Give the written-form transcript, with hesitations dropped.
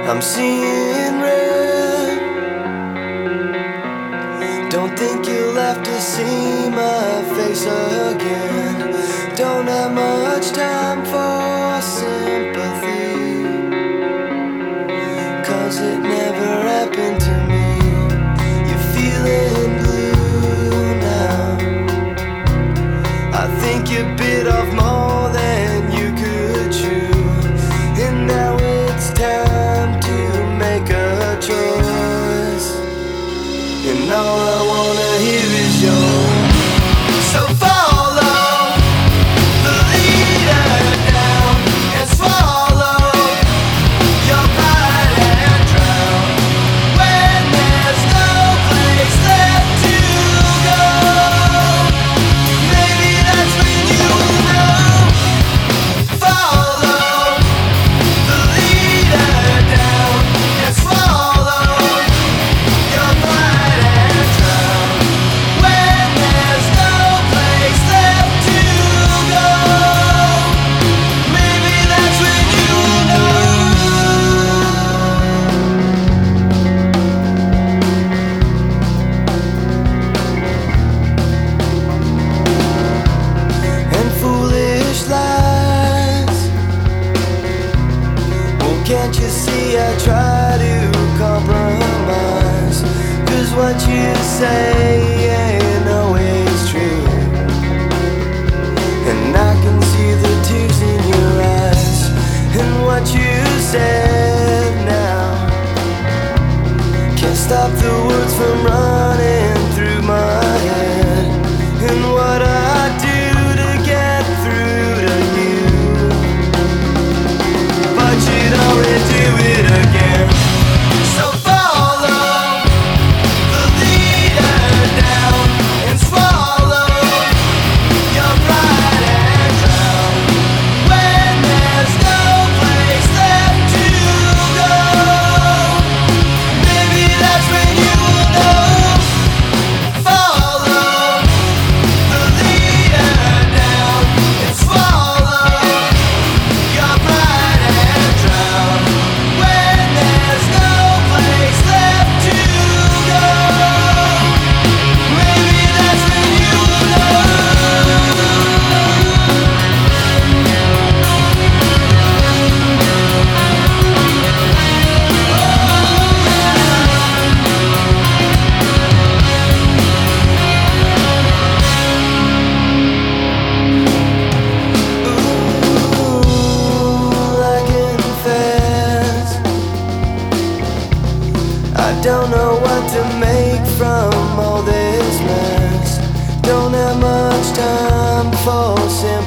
I'm seeing red. Don't think you'll have to see my face again. Don't have much time for sympathy, 'cause it never happened to me. You're feeling blue now. I think you bit off more than you could chew, and now it's time to make a choice. And all I wanna hear is yours. So follow the leader down and swallow your pride and drown. When there's no place left to go, maybe that's when you'll know. Follow the leader down and swallow your pride and drown. When there's no place left to go, maybe that's when you'll know. And foolish lies. Well, can't you see I try to compromise? 'Cause what you say ain't always true, and I can see the tears in your eyes. And what you said now can't stop the words from running through my head. And what I do to get through to you, but you'd already do it again. So follow the leader down and swallow your pride and drown. When there's no place left to go, maybe that's when you'll know. Follow the leader down and swallow your pride and drown. When there's no place left to go, maybe that's when you'll know. Ooh, I confess, I don't know what to make from all this mess. Don't have much time for sympathy.